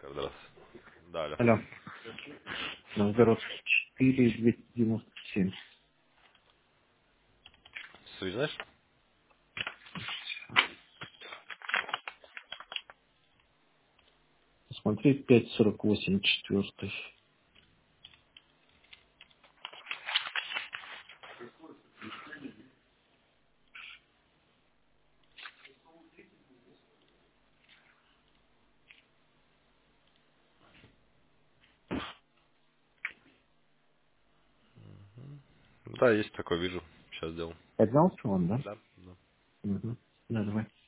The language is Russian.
Каждый раз. Да, алло. Алло. Новгородский 4297. Суть знаешь? Посмотри, 548 четвертый. Да, есть такой, вижу. Сейчас сделал. Поднялся он, да? Да. Да. Угу. Да, давай.